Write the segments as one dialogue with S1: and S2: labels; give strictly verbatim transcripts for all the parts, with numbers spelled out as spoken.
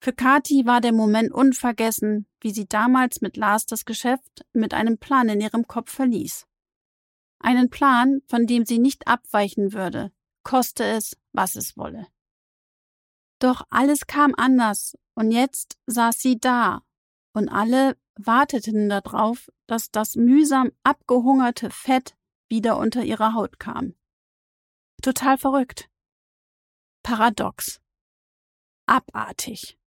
S1: Für Kathi war der Moment unvergessen, wie sie damals mit Lars das Geschäft mit einem Plan in ihrem Kopf verließ. Einen Plan, von dem sie nicht abweichen würde, koste es, was es wolle. Doch alles kam anders und jetzt saß sie da und alle warteten darauf, dass das mühsam abgehungerte Fett wieder unter ihre Haut kam. Total verrückt. Paradox. Abartig.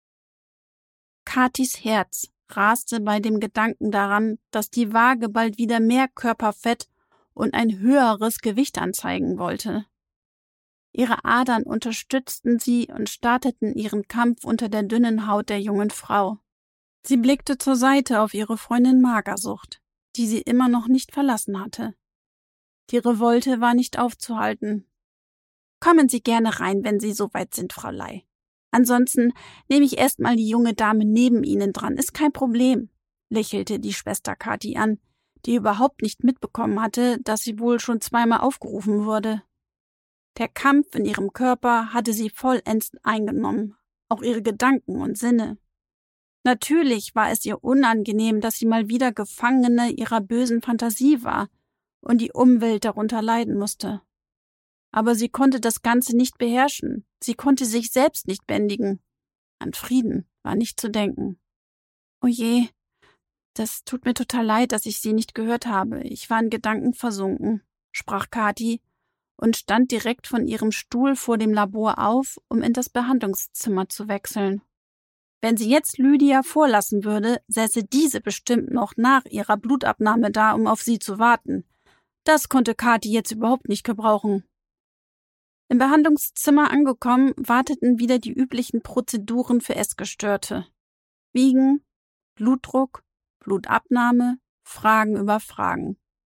S1: Kathis Herz raste bei dem Gedanken daran, dass die Waage bald wieder mehr Körperfett und ein höheres Gewicht anzeigen wollte. Ihre Adern unterstützten sie und starteten ihren Kampf unter der dünnen Haut der jungen Frau. Sie blickte zur Seite auf ihre Freundin Magersucht, die sie immer noch nicht verlassen hatte. Die Revolte war nicht aufzuhalten. »Kommen Sie gerne rein, wenn Sie soweit sind, Frau Ley. Ansonsten nehme ich erst mal die junge Dame neben Ihnen dran, ist kein Problem«, lächelte die Schwester Kathi an, die überhaupt nicht mitbekommen hatte, dass sie wohl schon zweimal aufgerufen wurde. Der Kampf in ihrem Körper hatte sie vollends eingenommen, auch ihre Gedanken und Sinne. Natürlich war es ihr unangenehm, dass sie mal wieder Gefangene ihrer bösen Fantasie war und die Umwelt darunter leiden musste. Aber sie konnte das Ganze nicht beherrschen, sie konnte sich selbst nicht bändigen. An Frieden war nicht zu denken. »Oh je, das tut mir total leid, dass ich Sie nicht gehört habe. Ich war in Gedanken versunken«, sprach Kathi und stand direkt von ihrem Stuhl vor dem Labor auf, um in das Behandlungszimmer zu wechseln. Wenn sie jetzt Lydia vorlassen würde, säße diese bestimmt noch nach ihrer Blutabnahme da, um auf sie zu warten. Das konnte Kathi jetzt überhaupt nicht gebrauchen. Im Behandlungszimmer angekommen, warteten wieder die üblichen Prozeduren für Essgestörte. Wiegen, Blutdruck, Blutabnahme, Fragen über Fragen.